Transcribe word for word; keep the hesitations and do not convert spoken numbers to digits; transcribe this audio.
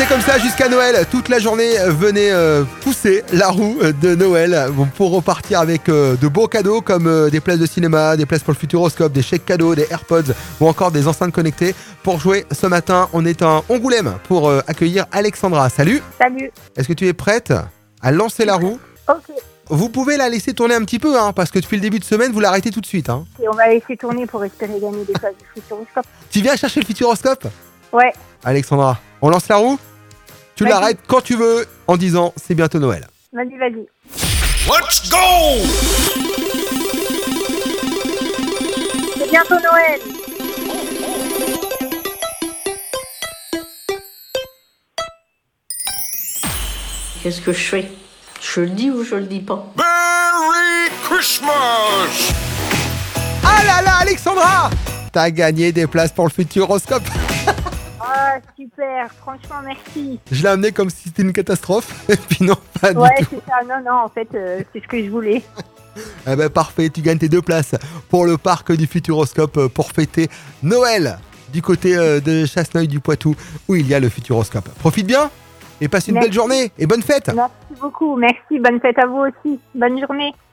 C'est comme ça jusqu'à Noël. Toute la journée, venez euh, pousser la roue de Noël pour repartir avec euh, de beaux cadeaux comme euh, des places de cinéma, des places pour le Futuroscope, des chèques cadeaux, des AirPods ou encore des enceintes connectées. Pour jouer ce matin, on est à Angoulême pour euh, accueillir Alexandra. Salut. Salut. Est-ce que tu es prête à lancer la roue? Ok. Vous pouvez la laisser tourner un petit peu, hein, parce que depuis le début de semaine, vous l'arrêtez tout de suite. Hein. Et on va laisser tourner pour espérer gagner des places du Futuroscope. Tu viens chercher le Futuroscope? Ouais. Alexandra, on lance la roue? Tu Vas-y. l'arrêtes quand tu veux en disant c'est bientôt Noël. Vas-y, vas-y. Let's go! C'est bientôt Noël. Qu'est-ce que je fais? Je le dis ou je le dis pas? Merry Christmas! Ah là là, Alexandra! T'as gagné des places pour le Futuroscope. Ah, super. Franchement, merci. Je l'ai amené comme si c'était une catastrophe. Et puis non, pas Ouais, du tout. c'est ça. Non, non, en fait, euh, c'est ce que je voulais. Eh ben parfait, tu gagnes tes deux places pour le parc du Futuroscope euh, pour fêter Noël du côté euh, de Chasseneuil du Poitou où il y a le Futuroscope. Profite bien et passe une Merci. belle journée et bonne fête. Merci beaucoup. Merci. Bonne fête à vous aussi. Bonne journée.